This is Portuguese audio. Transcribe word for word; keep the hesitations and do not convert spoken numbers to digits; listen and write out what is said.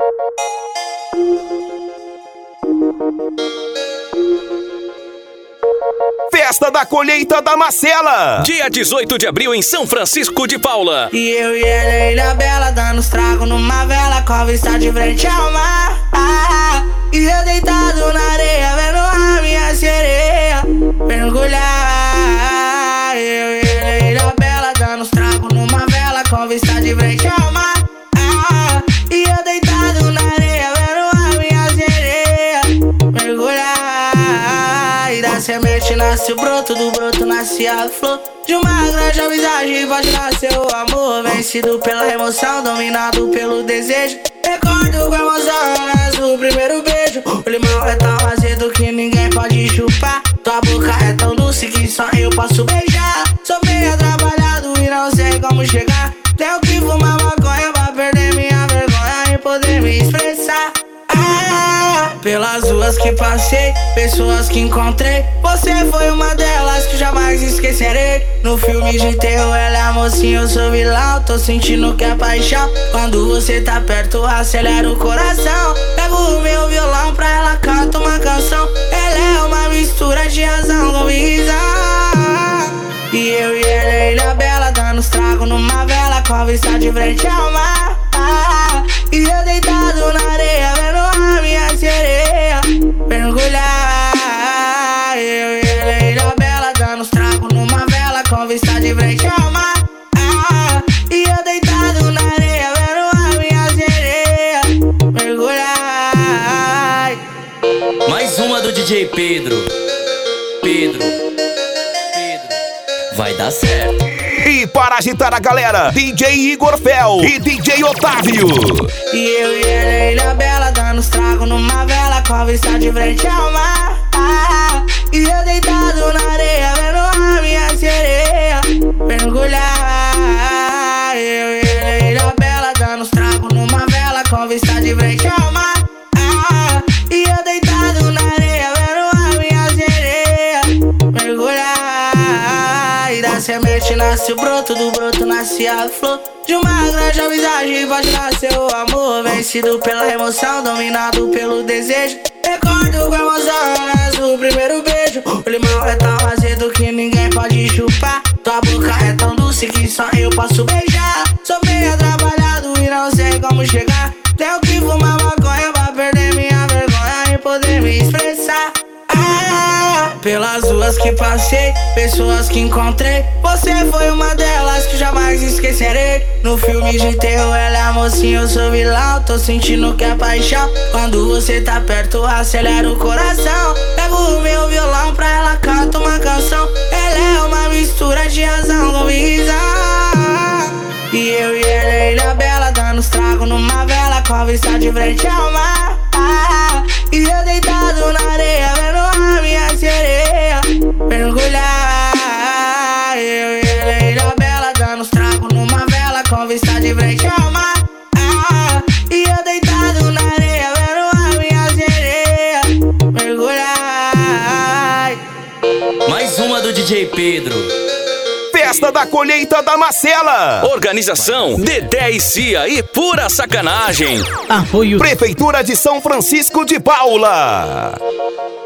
Festa da colheita da Marcela, dia dezoito de abril em São Francisco de Paula. E eu e ela, Ilha Bela, dando os tragos numa vela, com a vista de frente ao mar. Ah, e eu deitado na areia, vendo a minha sereia mergulhar. Eu e ela, Ilha Bela, dando os tragos numa vela, com a vista de frente ao mar. Ah, e eu deitado na areia, vendo a minha sereia mergulhar. E da semente nasce o broto, do broto nasce a flor. De uma grande amizade pode nascer o amor, vencido pela emoção, dominado pelo desejo. Recordo com emoção, o primeiro beijo. O limão é tão azedo que ninguém pode chupar. Tua boca é tão doce que só eu posso beijar. Sou meio atrapalhado e não sei como chegar. Tenho que fumar maconha pra perder minha vergonha e poder me expressar. Ah, pelas ruas que passei, pessoas que encontrei, você foi uma delas que jamais esquecerei. No filme de terror ela é a mocinha, eu sou vilão. Tô sentindo que é paixão. Quando você tá perto acelera o coração. Pego o meu violão pra ela cantar uma canção. Ela é uma mistura de razão com visão. E eu e ela, Ilha Bela, dando os tragos numa vela, com a vista de frente ao mar. Ah, e eu deitado na areia, vendo a minha sereia mergulhar. Eu e ela, Ilha Bela, dando os tragos numa vela, com vista de frente ao mar. Ah, e eu deitado na areia, vendo a minha sereia mergulhar. Mais uma do D J Pedro. Pedro. Pedro. Vai dar certo. E para agitar a galera, D J Igor Fel e D J Otávio. E eu e ela, Ilha Bela, dando os tragos numa vela, com a vista de frente ao mar. Ah, e eu deitado na areia, vendo a minha sereia mergulhar. Eu e ela, Ilha Bela, dando os tragos numa vela, com a vista de frente ao mar. Ah, e eu deitado na areia, vendo a minha sereia mergulhar. E da semente nasce o broto, do broto nasce a flor. De uma grande amizade pode nascer o amor, vencido pela emoção, dominado pelo desejo. Recordo com emoção, o primeiro beijo. O limão é tão azedo que ninguém pode chupar. Tua boca é tão doce que só eu posso beijar. Sou meio atrapalhado e não sei como chegar. Tenho que fumar maconha pra perder minha vergonha e poder me expressar. Ah, pelas ruas que passei, pessoas que encontrei, você foi uma delas que jamais esquecerei. No filme de terror ela é a mocinha, eu sou vilão. Tô sentindo que é paixão. Quando você tá perto acelera o coração. Pego o meu violão pra ela cantar uma canção. Ela é uma mistura de razão com visão. E eu e ela, Ilha Bela, dando os tragos numa vela, com a vista de frente ao mar. Ah, e eu deitado na areia, vendo a minha sereia mergulhar. Eu e ela, Ilha Bela, dando os tragos numa vela, com vista de frente ao mar. Ah, e eu deitado na areia, vendo a minha sereia mergulhar. Mais uma do D J Pedro. Festa da colheita da Marcela. Organização Dedé e Cia e pura sacanagem. Apoio Prefeitura de São Francisco de Paula.